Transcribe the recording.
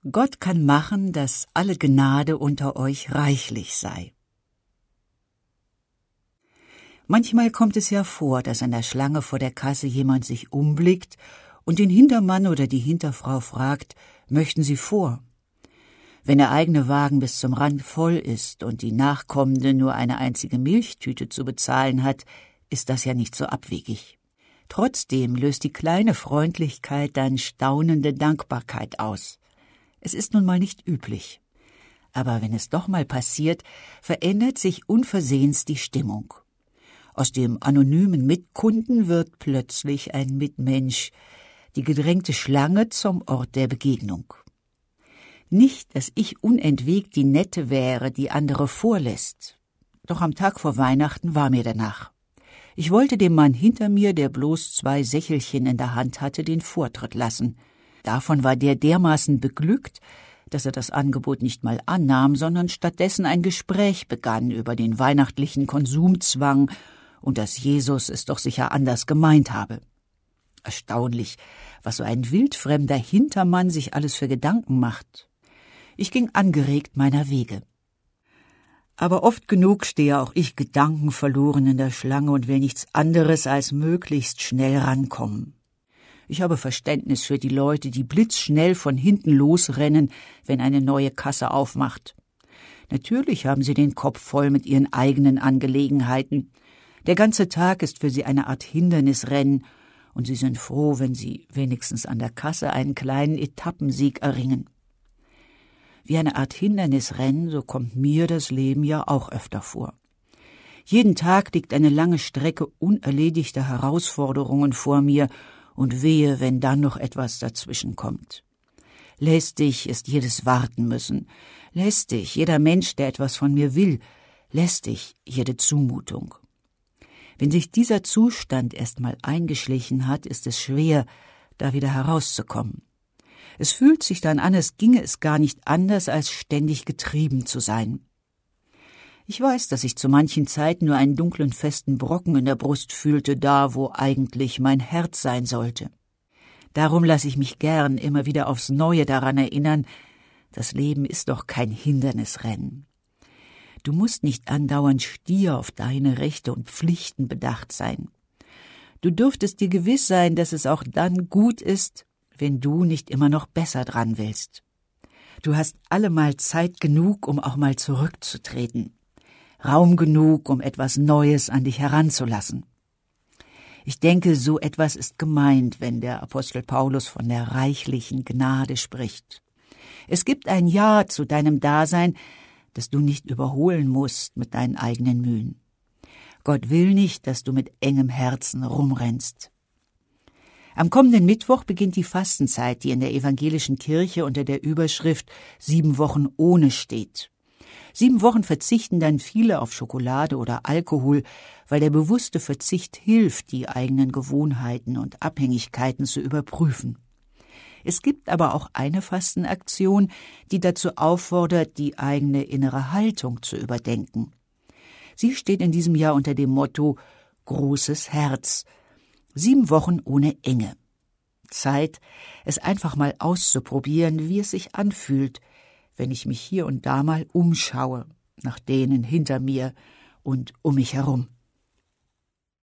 Gott kann machen, dass alle Gnade unter euch reichlich sei. Manchmal kommt es ja vor, dass an der Schlange vor der Kasse jemand sich umblickt und den Hintermann oder die Hinterfrau fragt, möchten Sie vor? Wenn der eigene Wagen bis zum Rand voll ist und die Nachkommende nur eine einzige Milchtüte zu bezahlen hat, ist das ja nicht so abwegig. Trotzdem löst die kleine Freundlichkeit dann staunende Dankbarkeit aus. Es ist nun mal nicht üblich. Aber wenn es doch mal passiert, verändert sich unversehens die Stimmung. Aus dem anonymen Mitkunden wird plötzlich ein Mitmensch, die gedrängte Schlange zum Ort der Begegnung. Nicht, dass ich unentwegt die Nette wäre, die andere vorlässt. Doch am Tag vor Weihnachten war mir danach. Ich wollte dem Mann hinter mir, der bloß 2 Sächelchen in der Hand hatte, den Vortritt lassen. Davon war der dermaßen beglückt, dass er das Angebot nicht mal annahm, sondern stattdessen ein Gespräch begann über den weihnachtlichen Konsumzwang und dass Jesus es doch sicher anders gemeint habe. Erstaunlich, was so ein wildfremder Hintermann sich alles für Gedanken macht. Ich ging angeregt meiner Wege. Aber oft genug stehe auch ich gedankenverloren in der Schlange und will nichts anderes als möglichst schnell rankommen. Ich habe Verständnis für die Leute, die blitzschnell von hinten losrennen, wenn eine neue Kasse aufmacht. Natürlich haben sie den Kopf voll mit ihren eigenen Angelegenheiten. Der ganze Tag ist für sie eine Art Hindernisrennen, und sie sind froh, wenn sie wenigstens an der Kasse einen kleinen Etappensieg erringen. Wie eine Art Hindernisrennen, so kommt mir das Leben ja auch öfter vor. Jeden Tag liegt eine lange Strecke unerledigter Herausforderungen vor mir, und wehe, wenn dann noch etwas dazwischen kommt. Lästig ist jedes Warten müssen, lästig jeder Mensch, der etwas von mir will, lästig jede Zumutung. Wenn sich dieser Zustand erst mal eingeschlichen hat, ist es schwer, da wieder herauszukommen. Es fühlt sich dann an, als ginge es gar nicht anders, als ständig getrieben zu sein. Ich weiß, dass ich zu manchen Zeiten nur einen dunklen, festen Brocken in der Brust fühlte, da, wo eigentlich mein Herz sein sollte. Darum lasse ich mich gern immer wieder aufs Neue daran erinnern, das Leben ist doch kein Hindernisrennen. Du musst nicht andauernd stier auf deine Rechte und Pflichten bedacht sein. Du dürftest dir gewiss sein, dass es auch dann gut ist, wenn du nicht immer noch besser dran willst. Du hast allemal Zeit genug, um auch mal zurückzutreten. Raum genug, um etwas Neues an dich heranzulassen. Ich denke, so etwas ist gemeint, wenn der Apostel Paulus von der reichlichen Gnade spricht. Es gibt ein Ja zu deinem Dasein, das du nicht überholen musst mit deinen eigenen Mühen. Gott will nicht, dass du mit engem Herzen rumrennst. Am kommenden Mittwoch beginnt die Fastenzeit, die in der evangelischen Kirche unter der Überschrift 7 Wochen ohne steht. 7 Wochen verzichten dann viele auf Schokolade oder Alkohol, weil der bewusste Verzicht hilft, die eigenen Gewohnheiten und Abhängigkeiten zu überprüfen. Es gibt aber auch eine Fastenaktion, die dazu auffordert, die eigene innere Haltung zu überdenken. Sie steht in diesem Jahr unter dem Motto »Großes Herz«. 7 Wochen ohne Enge. Zeit, es einfach mal auszuprobieren, wie es sich anfühlt, wenn ich mich hier und da mal umschaue, nach denen hinter mir und um mich herum.